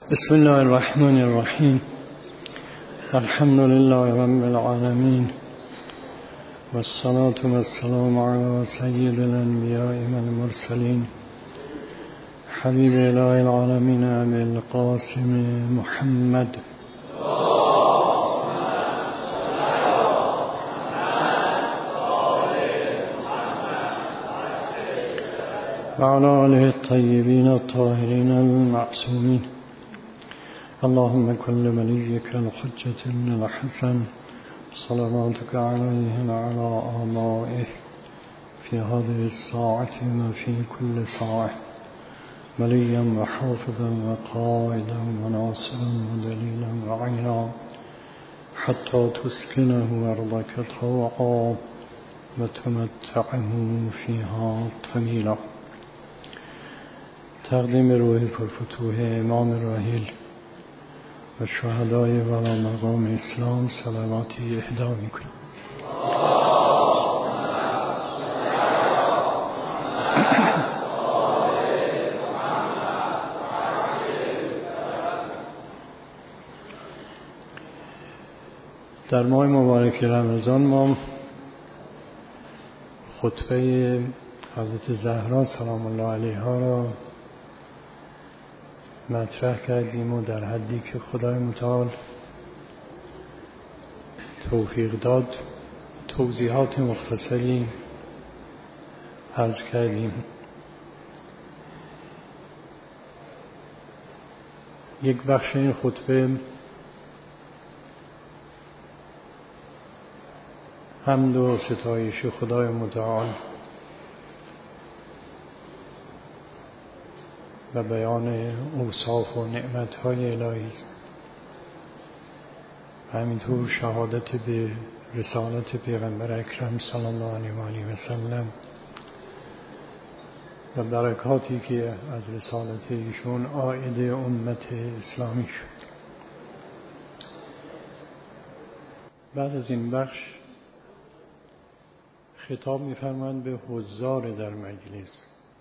بسم الله الرحمن الرحیم. الحمد لله رب العالمین والصلاة والسلام علی سید الانبیاء والمرسلین حبیب اله العالمین ابی القاسم محمد و علی آله الطیبین الطاهرین المعصومین. اللهم كل وليك الحجة بن الحسن صلواتك عليه وعلى آبائه في هذه الساعة وفي كل ساعة وليا وحافظا وقائدا وناصرا ودليلا وعينا حتى تسكنه أرضك طوعا وتمتعه فيها طويلا. تقدیم روح پرفتوح امام راحل و شهدای والا مقام اسلام صلواتی اهدا میکنم. در ماه مبارک رمضان ما خطبه حضرت زهرا سلام الله علیها را مطرح کردیم و در حدی که خدای متعال توفیق داد توضیحات مختصری عرض کردیم. یک بخش این خطبه حمد و ستایش خدای متعال و بیان اوصاف و نعمت‌های الهی است و همینطور شهادت به رسالت پیغمبر اکرم صلی الله علیه و آله و سلم و برکاتی که از رسالت ایشون عائد امت اسلامی شد. بعد از این بخش خطاب می‌فرمایند به حضار در مجلس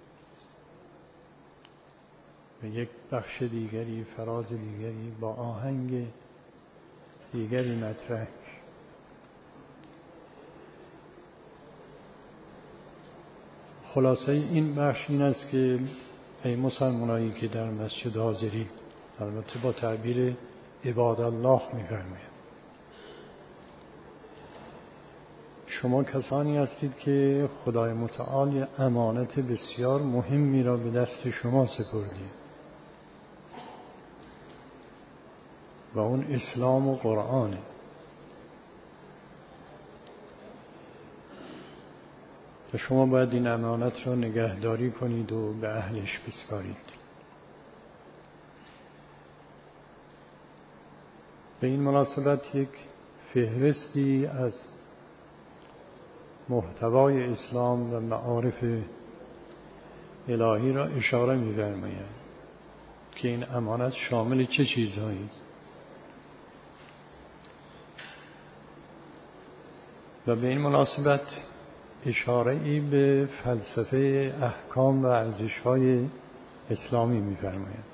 و یک بخش دیگری، فراز دیگری با آهنگ دیگری مطرح. خلاصه این بخش این است که ای مسلمانایی که در مسجد حاضرید، البته با تعبیر عباد الله می‌فرماید، شما کسانی هستید که خدای متعال امانت بسیار مهمی را به دست شما سپرده و اون اسلام و قرآنه و شما باید این امانت را نگهداری کنید و به اهلش بسپارید. به این مناسبت یک فهرستی از محتوای اسلام و معارف الهی را اشاره می‌فرمایند که این امانت شامل چه چیزهایی است و به این مناسبت اشاره‌ای به فلسفه احکام و ارزش‌های اسلامی می‌فرمایند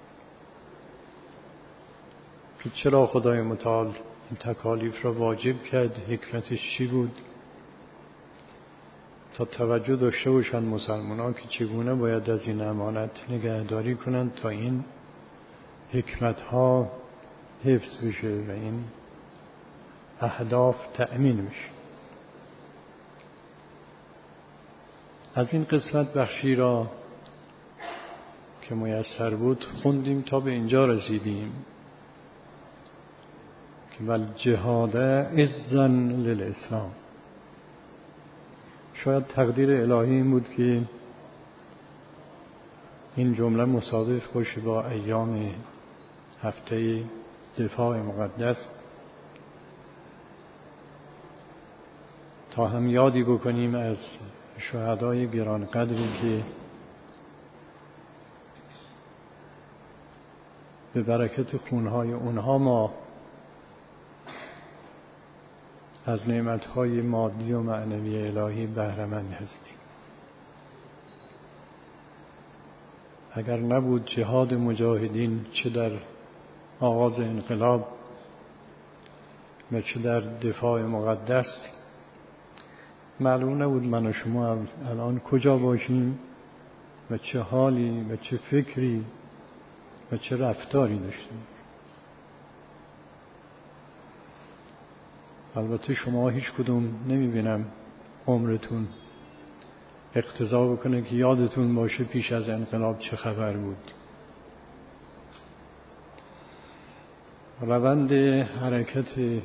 که چرا خدای متعال این تکالیف را واجب کرد، حکمتش چی بود، تا توجه داشته باشند مسلمان‌ها که چگونه باید از این امانت نگهداری کنند تا این حکمت‌ها حفظ بشه و این اهداف تأمین بشه. از این قسمت بخشی را که میسر بود خوندیم تا به اینجا رسیدیم که والجهاد عزا للاسلام. شاید تقدیر الهی این بود که این جمله مصادف باشه با ایام هفته دفاع مقدس تا هم یادی بکنیم از شهدای گرانقدری که به برکت خونهای اونها ما از نعمتهای مادی و معنوی الهی بهره‌مند هستیم. اگر نبود جهاد مجاهدین چه در آغاز انقلاب و چه در دفاع مقدس معلوم نبود من و شما الان کجا باشیم و چه حالی و چه فکری و چه رفتاری داشتیم. البته شما هیچ کدوم نمیبینم عمرتون اقتضا بکنه که یادتون باشه پیش از انقلاب چه خبر بود. روند حرکت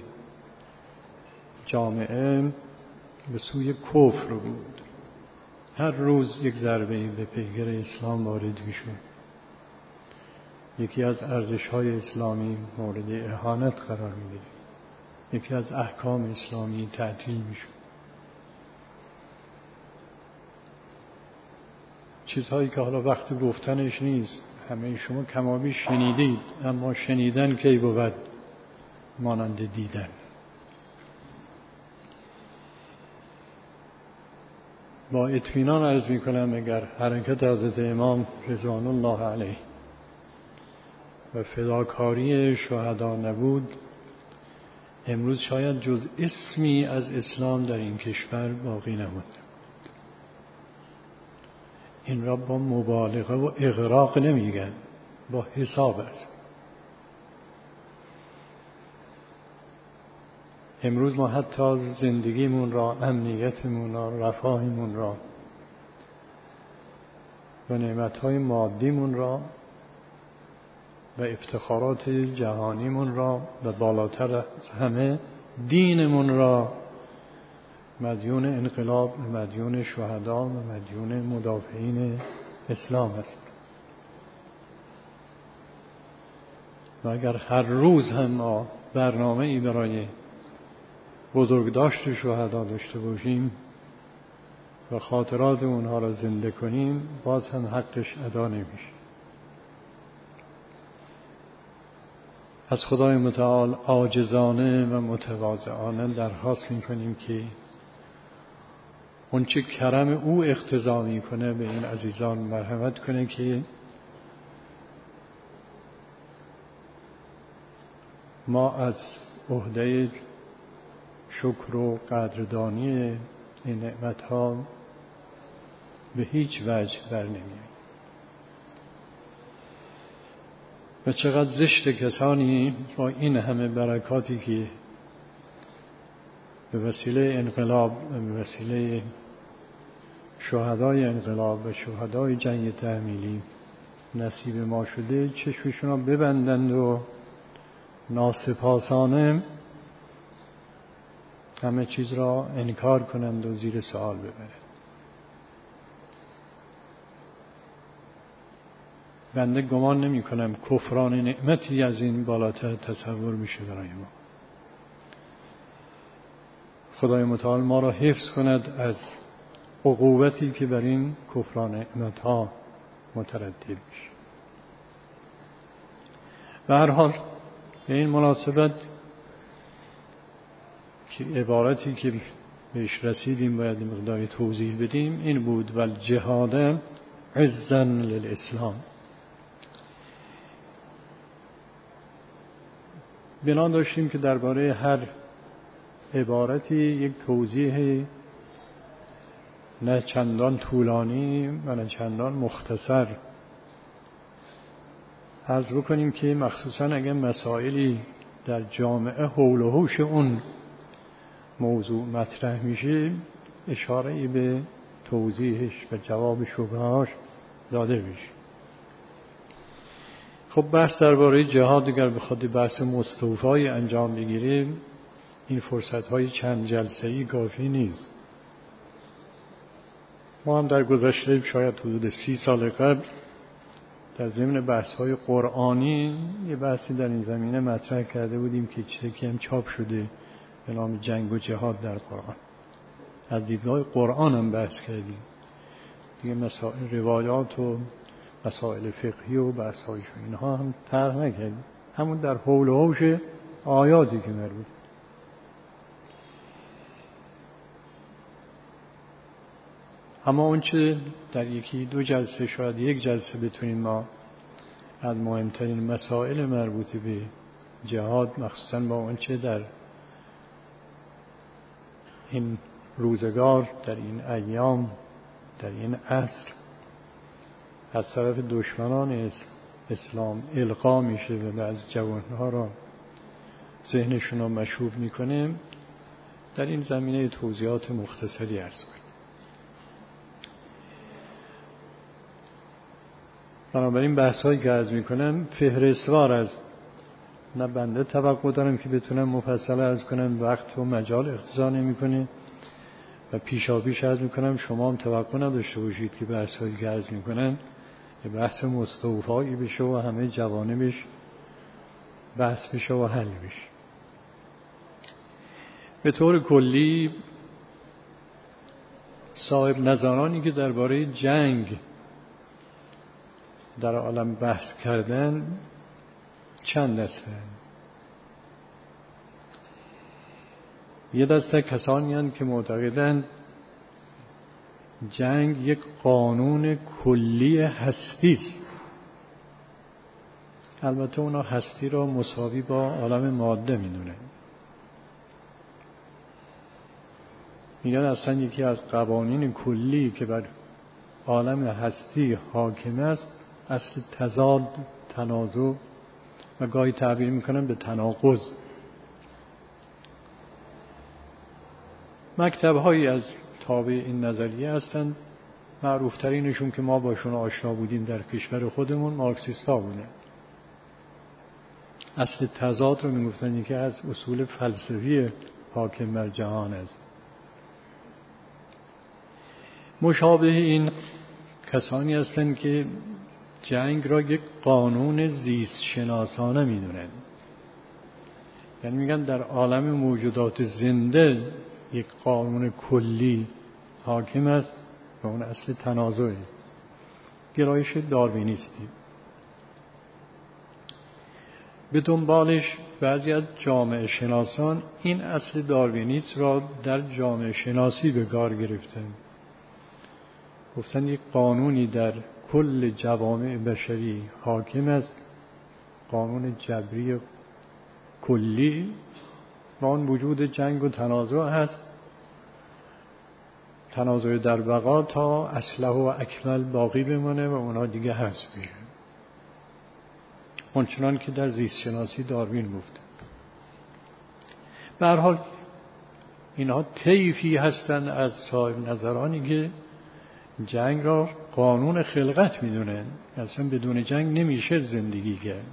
جامعه به سوی کفر بود. هر روز یک ضربه به پیکر اسلام وارد میشد. یکی از ارزش‌های اسلامی مورد اهانت قرار می‌گرفت. یکی از احکام اسلامی تعطیل میشد. چیزهایی که حالا وقت گفتنش نیست، همه شما کمابیش شنیدید، اما شنیدن کی بود مانند دیدن. با اطمینان عرض میکنم اگر حرکت حضرت امام رضوان الله علیه و فداکاری شهدا نبود، امروز شاید جز اسمی از اسلام در این کشور باقی نمانده. این را با مبالغه و اغراق نمیگن، با حساب است. امروز ما حتی زندگیمون را، امنیتمون را، رفاهمون را و نعمتهای مادیمون را و افتخارات جهانیمون را و بالاتر از همه دینمون را مدیون انقلاب، مدیون شهدا و مدیون مدافعین اسلام است. و اگر هر روز هم ما برنامه‌ای برای بزرگداشت شهدا داشته باشیم و خاطرات اونها را زنده کنیم، باز هم حقش ادا نمیشه. از خدای متعال عاجزانه و متواضعانه درخواست می‌کنیم که اون چه کرم او اقتضا می‌کنه به این عزیزان مرحمت کنه که ما از عهده شکر و قدردانی این نعمت‌ها به هیچ وجه بر نمی‌آییم. و چقدر زشت کسانی با این همه برکاتی که به وسیله انقلاب و به وسیله شهدای انقلاب و شهدای جنگ تحمیلی نصیب ما شده، چشمشون را ببندند و ناسپاسانه همه چیز را انکار کنند و زیر سوال ببرند. بنده گمان نمی کنم کفران نعمتی از این بالاتر تصور میشه برای ما. خدای متعال ما را حفظ کند از عقوبتی که بر این کفران نعمتها مترتب میشه. به هر حال به این مناسبت که عبارتی که بهش رسیدیم باید مقداری توضیح بدیم این بود: والجهاد عزا للاسلام. بنا داشتیم که درباره هر عبارتی یک توضیح نه چندان طولانی و نه چندان مختصر عرض بکنیم که مخصوصا اگر مسائلی در جامعه حول و حوش اون موضوع مطرح میشه اشاره‌ای به توضیحش و جواب شبهه‌هاش داده بشه. خب بحث درباره جهاد اگر بخواد بحث مستوفای انجام بگیره این فرصت‌های چند جلسه‌ای کافی نیست. ما هم در گذشته شاید حدود 30 سال قبل در ضمن بحث‌های قرآنی یه بحثی در این زمینه مطرح کرده بودیم که چیزی که هم چاپ شده به نام جنگ و جهاد در قرآن. از دیدگاه قرآن هم بحث کردیم. دیگه مسائل روایات و مسائل فقهی و بحث‌هایش اینها هم طرح نکردیم. همون در حول و حوش آیاتی که مربوط. اما اون چه در یکی دو جلسه شاید یک جلسه بتونیم ما از مهمترین مسائل مربوط به جهاد، مخصوصاً با آنچه در این روزگار، در این ایام، در این عصر از طرف دشمنان اسلام القا میشه و بعضی جوانها را ذهنشون را مشوب میکنه، در این زمینه توضیحات مختصری عرض کنیم. بنابراین بحث‌هایی که عرض میکنم فهرستوار از، نه بنده توقع دارم که بتونم مفصل عرض کنم، وقت و مجال اقتضا نمیکنه و پیشاپیش عرض میکنم شما هم توقع نداشته باشید که بحث‌هایی که عرض میکنم یه بحث مستوفایی بشه و همه جوانبش بحث بشه و حل بشه. به طور کلی صاحب نظرانی که درباره جنگ در عالم بحث کردن چند دسته. یه دسته کسانی هستند که معتقدند جنگ یک قانون کلی هستی است. البته اونا هستی را مساوی با عالم ماده میدونن. میگن اصلا یکی از قوانین کلی که بر عالم هستی حاکم است اصل تضاد، تنازع و گاهی تعبیر میکنن به تناقض. مکتب‌هایی از تابع این نظریه هستند. معروفترینشون که ما باشون آشنا بودیم در کشور خودمون مارکسیستا بودن. اصل تضاد رو میگفتن یکی از اصول فلسفی حاکم بر جهان است. مشابه این کسانی هستند که جنگ را یک قانون زیست شناسانه میدونن. یعنی میگن در عالم موجودات زنده یک قانون کلی حاکم است و اون اصل تنازعه. گرایش داروینیستی. به دنبالش بعضی از جامعه شناسان این اصل داروینیسم را در جامعه شناسی به کار گرفتن. گفتن یک قانونی در کل جوامع بشری حاکم است، قانون جبری کلی، و آن وجود جنگ و تنازع هست. تنازع در بقا تا اصلح و اکمل باقی بمانه و اونا دیگه هست میشه. اونچنان که در زیست شناسی داروین گفته. به هر حال اینها طیفی هستند از صاحب نظرانی که جنگ را قانون خلقت میدونن. اصلا بدون جنگ نمیشه زندگی کرد.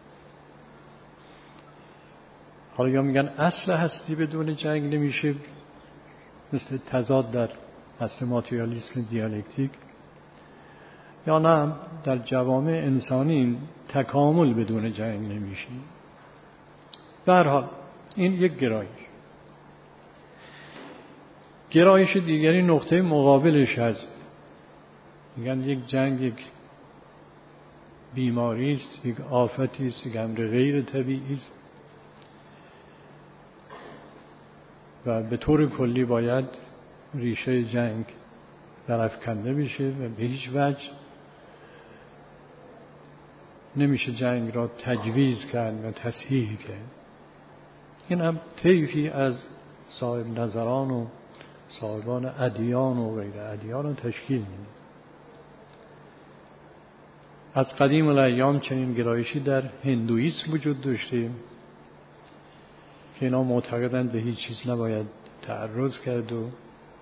حالا یا میگن اصل هستی بدون جنگ نمیشه، مثل تضاد در اصل ماتریالیسم دیالکتیک، یا نه در جوامع انسانی تکامل بدون جنگ نمیشه. به هر حال این یک گرایش دیگری نقطه مقابلش هست. میگن یک جنگ یک بیماری است، یک آفتی است، یک امر غیر طبیعی است و به طور کلی باید ریشه جنگ برافکنده بشه و به هیچ وجه نمیشه جنگ را تجویز کرد و تصحیح کرد. این هم طیفی از صاحب نظران و صاحبان ادیان و غیر ادیان رو تشکیل میده. از قدیم الایام چنین گرایشی در هندویسم وجود داشته که اینا معتقدند به هیچ چیز نباید تعرض کرد و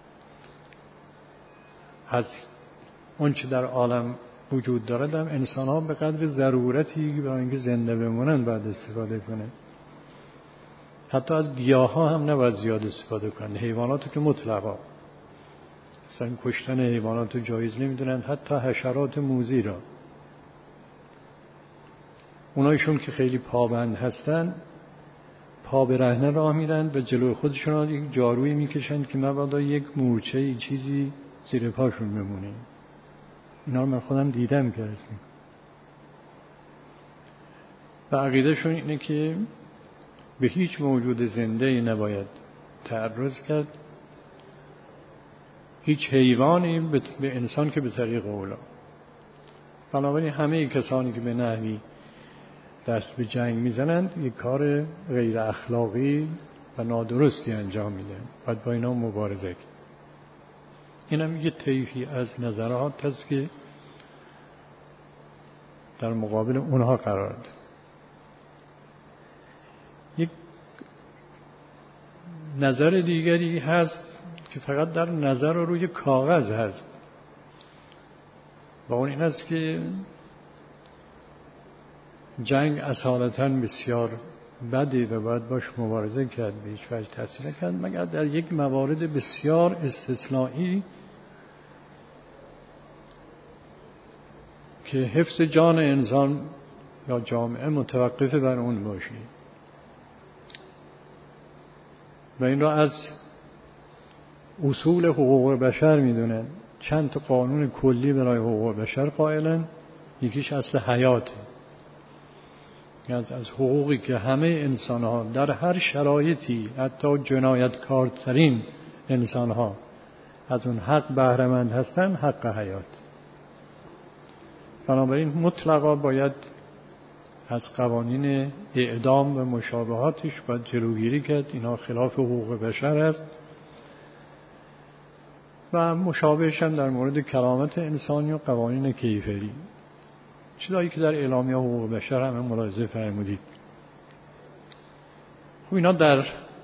از اون چه در عالم وجود دارد هم انسان ها به قدر ضرورتی برای اینکه زنده بمونن باید استفاده کنند. حتی از گیاه ها هم نباید زیاد استفاده کنند. حیوانات که مطلقا اصلا کشتن حیوانات رو جایز نمیدونن، حتی حشرات موذی را. اونایشون که خیلی پابند هستن پا به رهنه راه میرن و جلوی خودشون یک جارویی میکشند که مبادا یک مورچه چیزی زیر پاشون بمونه. اینا رو من خودم دیدم که و عقیدهشون اینه که به هیچ موجود زنده‌ای نباید تعرض کرد، هیچ حیوانی به انسان که به طریق اولا. بنابراین همه کسانی که به نحوی دست به جنگ میزنند یک کار غیر اخلاقی و نادرستی انجام میدن، باید با اینا مبارزه کرد. این هم یه طیفی از نظرات هست که در مقابل اونها قرار ده. یک نظر دیگری هست که فقط در نظر و روی کاغذ هست و اون این است که جنگ اصالتاً بسیار بده و باید باش مبارزه کرد، به هیچ وجه تاثیر نکرد مگر در یک موارد بسیار استثنایی که حفظ جان انسان یا جامعه متوقف بر اون باشه. و این را از اصول حقوق بشر میدونن. چند تا قانون کلی برای حقوق بشر قائلن. یکیش اصل حیاته، از حقوقی که همه انسان‌ها در هر شرایطی، حتی جنایتکارترین انسان‌ها از اون حق بهره‌مند هستن، حق حیات. بنابراین مطلقا باید از قوانین اعدام و مشابهاتش باید جلوگیری کرد. اینا خلاف حقوق بشر است و مشابهش هم در مورد کرامت انسانی و قوانین کیفری، چیزایی که در اعلامیه حقوق بشر همه ملاحظه فرمودید. خب اینا در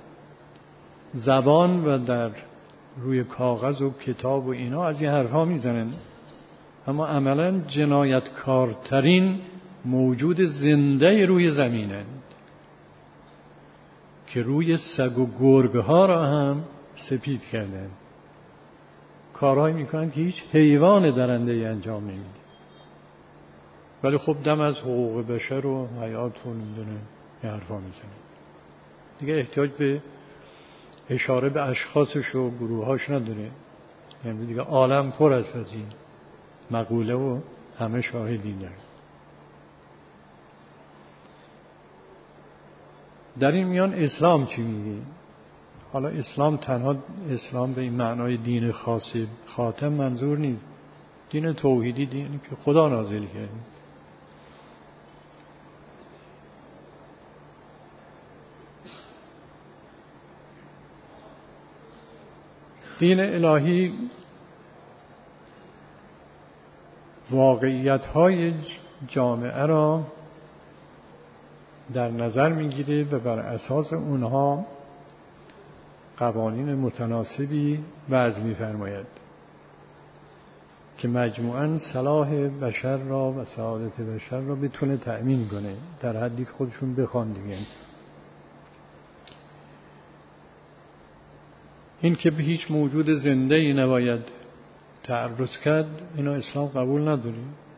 زبان و در روی کاغذ و کتاب و اینا از این حرفا میزنن، اما عملا جنایتکارترین موجود زنده روی زمینند که روی سگ و گرگ ها را هم سپید کردن. کارهایی میکنن که هیچ حیوان درنده ای انجام نمیده، ولی خب دم از حقوق بشر و حیات و نمیدونه یه حرفا میزنن. دیگه احتیاج به اشاره به اشخاصش و گروهاش نداره. یعنی دیگه عالم پر است از این مقوله و همه شاهدین داره. در این میان اسلام چی میگه؟ حالا اسلام تنها اسلام به این معنای دین خاص خاتم منظور نیست. دین توحیدی، دینی که خدا نازل کرده. دین الهی واقعیت‌های جامعه را در نظر میگیره و بر اساس اونها قوانین متناسبی وضع می‌فرماید که مجموعاً صلاح بشر را و سعادت بشر را بتونه تأمین کنه در حدی که خودشون بخوان دیگه. این که به هیچ موجود زنده‌ای نباید تعرض کرد، اینا اسلام قبول نداره.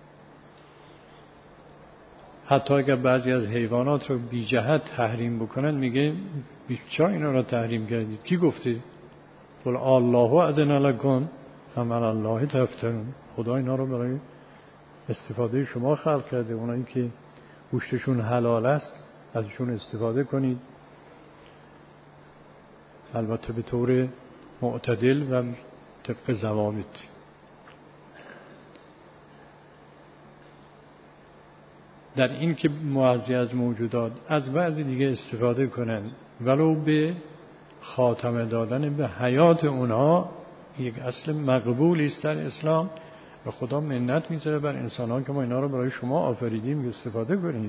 حتی اگر بعضی از حیوانات رو بی جهت تحریم بکنن، میگه چرا اینا رو تحریم کردید؟ کی گفته؟ قل الله اذن لکم ام علی الله تفترون. خدا اینا رو برای استفاده شما خلق کرده. اونایی که گوشتشون حلال است ازشون استفاده کنید، البته به طور معتدل و طبق ضوابط. در این که بعضی از موجودات از بعضی دیگه استفاده کنند ولو به خاتمه دادن به حیات اونها، یک اصل مقبولی است در اسلام و خدا منت میذاره بر انسان‌ها که ما اینا رو برای شما آفریدیم که استفاده کنید.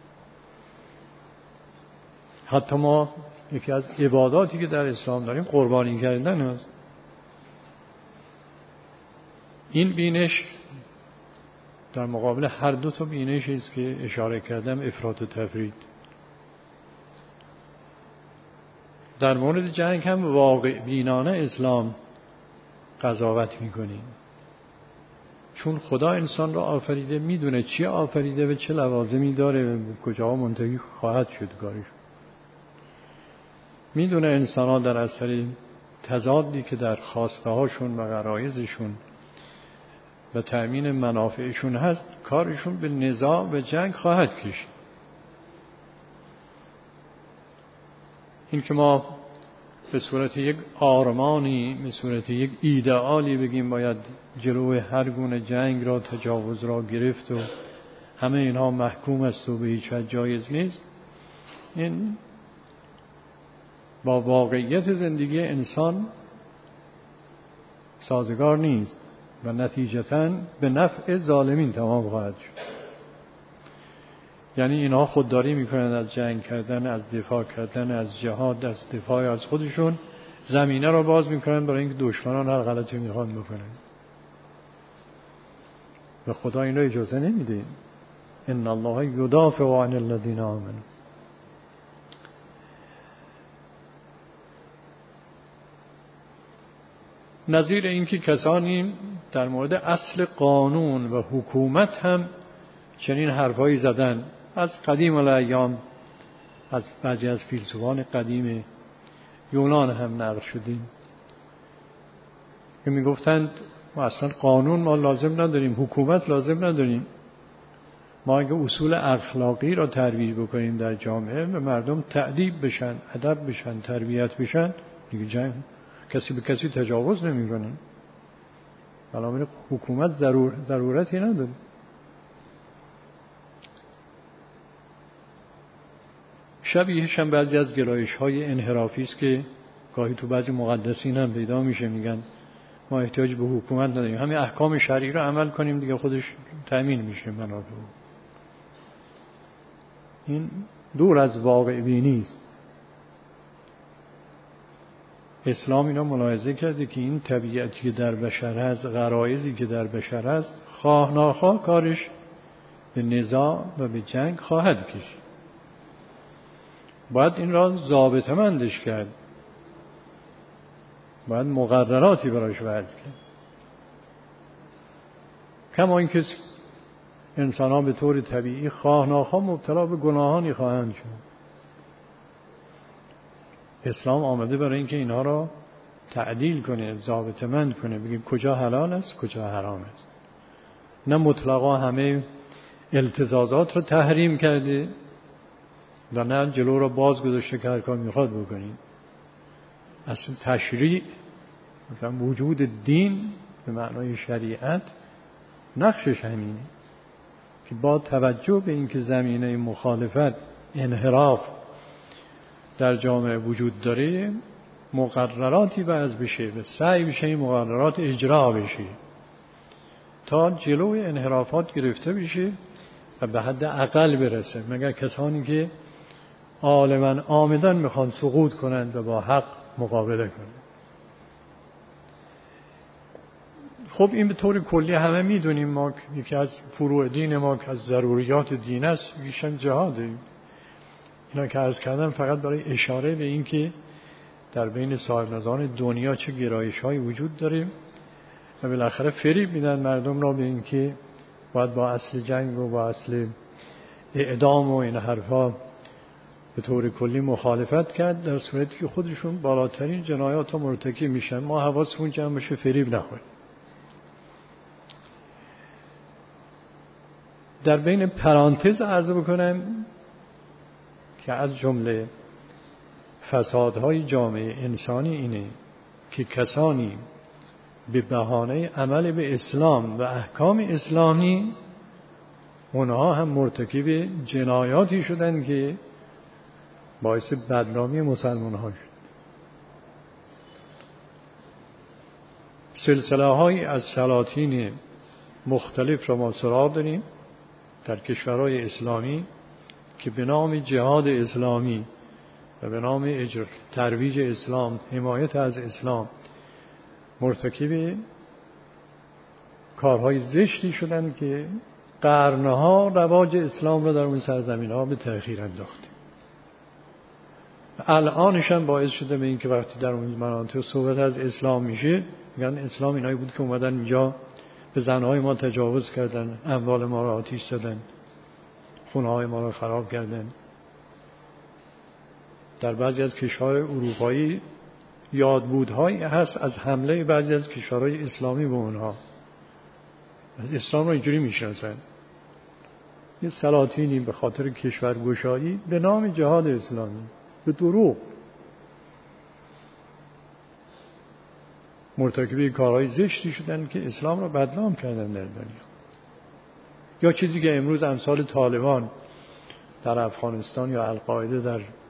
حتی ما یکی از عباداتی که در اسلام داریم قربانی کردن است. این بینش در مقابل هر دو تا بینش است که اشاره کردم، افراط و تفرید. در مورد جنگ هم واقع بینانه اسلام قضاوت میکنیم، چون خدا انسان را آفریده، میدونه چی آفریده و چه لوازمی داره و کجا منتهی خواهد شد کارش. میدونه انسان ها در اثر تضادی که در خواسته هاشون و غرایزشون و تأمین منافعشون هست، کارشون به نزاع و جنگ خواهد کشید. این که ما به صورت یک آرمانی، به صورت یک ایدئالی بگیم باید جلوی هر گونه جنگ را، تجاوز را گرفت و همه اینها محکوم است و به هیچ وجه جایز نیست، این با واقعیت زندگی انسان سازگار نیست و نتیجتاً به نفع ظالمین تمام خواهد شد. یعنی اینها خودداری میکنند از جنگ کردن، از دفاع کردن، از جهاد، از دفاع از خودشون، زمینه را باز میکنند برای اینکه دشمنان هر غلطی میخوان بکنن. و خدا این را اجازه نمیده. ان الله یدافع عن الذین آمنوا. نظیر اینکه کسانی در مورد اصل قانون و حکومت هم چنین حرفایی زدن، از قدیم الایام از بعضی از فیلسوفان قدیم یونان هم نقل شدیم که میگفتند ما اصلا قانون ما لازم نداریم، حکومت لازم نداریم، ما اگه اصول اخلاقی را ترویج بکنیم در جامعه و مردم تأدیب بشن، ادب بشن، تربیت بشن، دیگه جنگ کسی به کسی تجاوز نمی‌کنه. بنابراین حکومت ضرورتی نداره. شبیهش هم بعضی از گرایش‌های انحرافی است که گاهی تو بعضی مقدسین هم پیدا میشه، میگن ما احتیاج به حکومت نداریم، همین احکام شرعی رو عمل کنیم دیگه خودش تأمین میشه منافع. این دور از واقع بینی است. اسلام اینا ملاحظه کرده که این طبیعتی که در بشر هست، غرایزی که در بشر هست، خواه ناخواه کارش به نزاع و به جنگ خواهد کشید. باید این را ضابطه‌مندش کرد، باید مقرراتی براش وضع کرد. کما اینکه انسان‌ها به طور طبیعی خواه ناخواه مبتلا به گناهانی خواهند شد. اسلام آمده برای اینکه اینها را تعدیل کنه، ضابطه‌مند کنه، بگه کجا حلال است، کجا حرام است. نه مطلقا همه التزازات را تحریم کرده و نه جلو را باز گذاشته که هر کار میخواد بکنید. اصلا تشریع، مثلا وجود دین به معنای شریعت، نقشش همینه که با توجه به اینکه زمینه مخالفت، انحراف در جامعه وجود داره، مقرراتی وضع بشه و سعی بشه این مقررات اجرا بشه تا جلوی انحرافات گرفته بشه و به حد اقل برسه، مگر کسانی که عالماً آمدن میخوان سقوط کنند و با حق مقابله کنند. خب این به طور کلی همه میدونیم، ما یکی از فروع دین ما که از ضروریات دین است میشن جهاده. اینا که عرض کردم فقط برای اشاره به این که در بین صاحب نظران دنیا چه گرایش های وجود داره و بالاخره فریب میدن مردم را به این که باید با اصل جنگ و با اصل اعدام و این حرفا به طور کلی مخالفت کرد، در صورتی که خودشون بالاترین جنایات ها مرتکب میشن. ما حواسمون جمع بشه فریب نخوریم. در بین پرانتز عرض بکنم که از جمله فسادهای جامعه انسانی اینه که کسانی به بهانه عمل به اسلام و احکام اسلامی اونها هم مرتکب جنایاتی شدن که باعث بدنامی مسلمان ها شد. سلسله های از سلاطین مختلف را ما سراغ داریم در کشورهای اسلامی که به نام جهاد اسلامی و به نام ترویج اسلام، حمایت از اسلام، مرتکب کارهای زشتی شدن که قرنها رواج اسلام را در اون سرزمین ها به تأخیر انداخت. الانش هم باعث شده به این که وقتی در اون مناطق صحبت از اسلام میشه میگن اسلام اینایی بود که اومدن اینجا به زنهای ما تجاوز کردن، اموال ما را آتیش زدن، خونه های ما را خراب کردن. در بعضی از کشورهای اروپایی یادبودهایی هست از حمله بعضی از کشورهای اسلامی به اونها. اسلام را اینجوری میشناسن، یه سلاطینی به خاطر کشورگشایی به نام جهاد اسلامی، به دروغ مرتکب کارهای زشتی شدن که اسلام را بدنام کردن در دنیا. یا چیزی که امروز امثال طالبان در افغانستان یا القاعده در